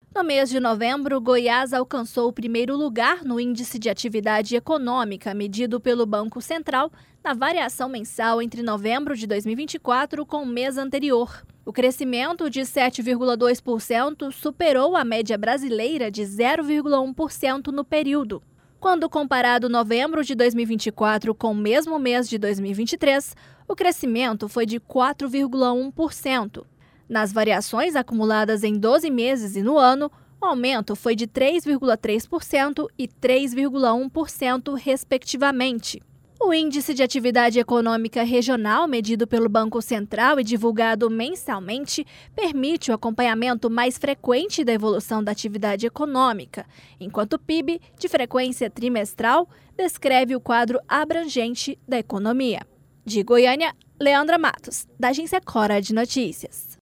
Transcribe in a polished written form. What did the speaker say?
No mês de novembro, Goiás alcançou o primeiro lugar no Índice de Atividade Econômica, medido pelo Banco Central, na variação mensal entre novembro de 2024 com o mês anterior. O crescimento de 7,2% superou a média brasileira de 0,1% no período. Quando comparado novembro de 2024 com o mesmo mês de 2023, o crescimento foi de 4,1%. Nas variações acumuladas em 12 meses e no ano, o aumento foi de 3,3% e 3,1%, respectivamente. O Índice de Atividade Econômica Regional, medido pelo Banco Central e divulgado mensalmente, permite o acompanhamento mais frequente da evolução da atividade econômica, enquanto o PIB, de frequência trimestral, descreve o quadro abrangente da economia. De Goiânia, Leandra Matos, da Agência Cora de Notícias.